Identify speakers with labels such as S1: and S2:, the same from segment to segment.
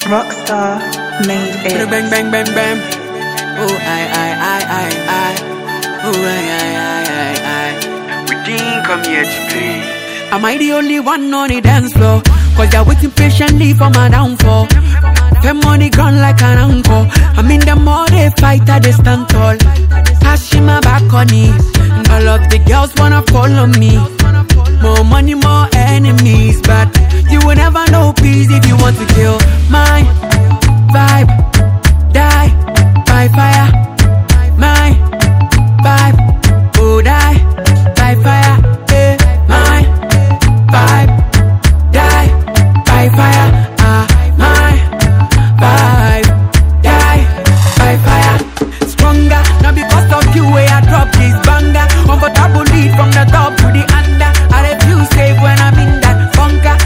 S1: Rockstar made it.
S2: Bang, bang, bang, bang. Oh, I. Oh, I.
S3: We didn't come here to play.
S2: Am I the only one on the dance floor? Cause they're waiting patiently for my downfall. Them on the ground like an anchor. I'm in the more they fight, they stand tall. Passing my back on it. And all of the girls wanna follow me. More money, more enemies. But you will never know peace if you want to kill my vibe. Die by fire. My vibe. Oh, die by fire. My vibe. Die by fire. My vibe. Die by fire. Stronger, not because of you where I drop this banger. Comfortable lead from the top to the under. I refuse safe when I'm in that bunker.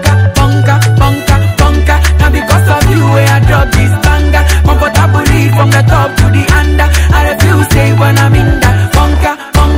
S2: Not because of you where I drop this banger. Comfortable lead from the top to the under. I refuse safe when I'm in that bunker.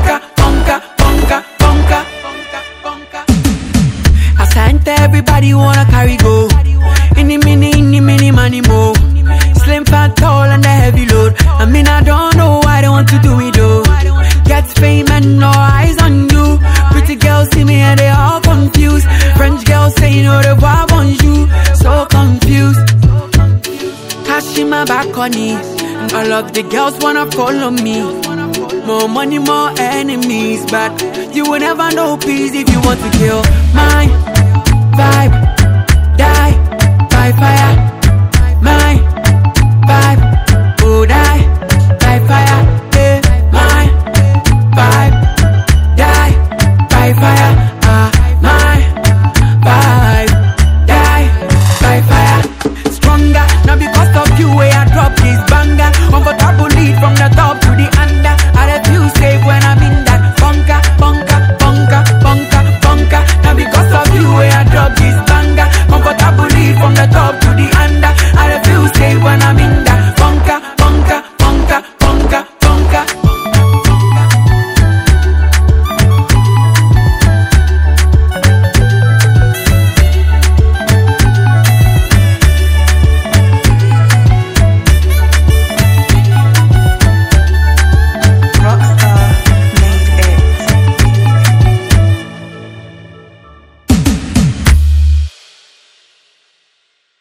S2: As I enter, everybody wanna carry go. In the mini, money more. Slim, fat, tall, and a heavy load. I mean, I don't know why they want to do it though. Get fame and no eyes on you. Pretty girls see me and they all confused. French girls say you know the vibe on you. So confused. Cash in my back on it. And all of the girls wanna follow me. More money, more enemies. But you will never know peace if you want to kill my vibe.